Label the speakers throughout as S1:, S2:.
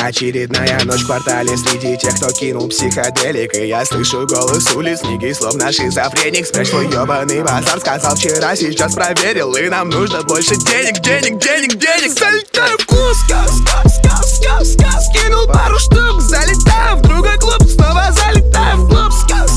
S1: Очередная ночь в квартале среди тех, кто кинул психоделик. И я слышу голос улиц, книги, словно шизофреник. Спрячь твой ёбаный базар, сказал вчера, сейчас проверил. И нам нужно больше денег, денег, денег, денег. Залетаю в клуб, скинул пару штук. Залетаю в другой клуб, снова залетаю в клуб.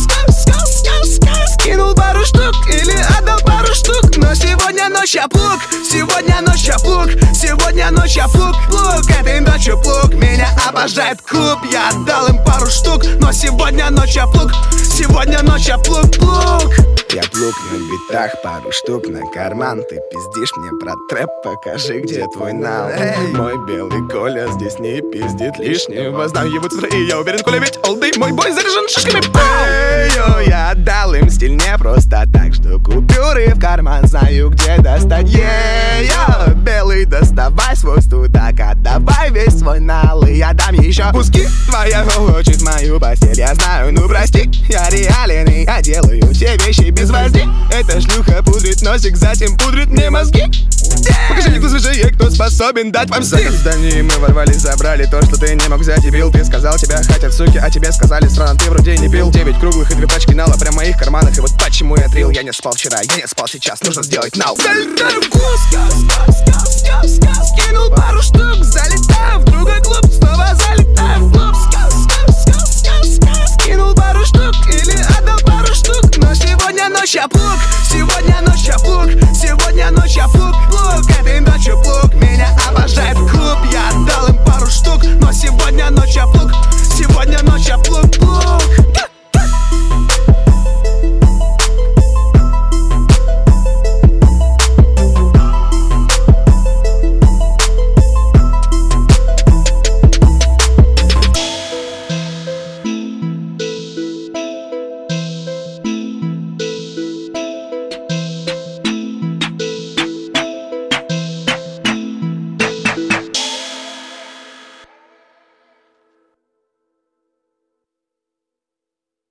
S1: Скинул пару штук или отдал пару штук. Но сегодня ночь я плуг, сегодня ночь я плуг, сегодня ночь я плуг, плуг. Этой ночью плуг, меня обожает клуб. Я отдал им пару штук, но сегодня ночь я плуг, сегодня ночь я плуг, плуг. Я плуг на битах, пару штук на карман. Ты пиздишь мне про трэп, покажи, где твой нал. Мой белый Коля здесь не пиздит лишнего. Знаю его цифры, и я уверен, Коля ведь олдей. Мой бой заряжен шишками. Я отдал им стиль не просто так, что купюры в карман знаю, где достать. Белый, доставай свой студак, отдавай весь свой нал, и я дам еще куски. Твоя хочет мою постель, я знаю, ну прости. Я реален, и я делаю все вещи без вожди. Эта шлюха пудрит носик, затем пудрит мне мозги. Покажи мне, кто свежее, кто способен дать вам стиль. В здании мы ворвались, забрали то, что ты не мог взять и бил. Ты сказал, тебя хотят суки, а тебе сказали странно, ты вроде не пил. 9 круглых и 2 пачки нала прямо в моих карманах. И вот почему я трил, я не спал вчера, я не спал сейчас, нужно сделать нау. Залетаю в клуб, скинул пару штук. Залетаю в другой клуб, снова залетаю.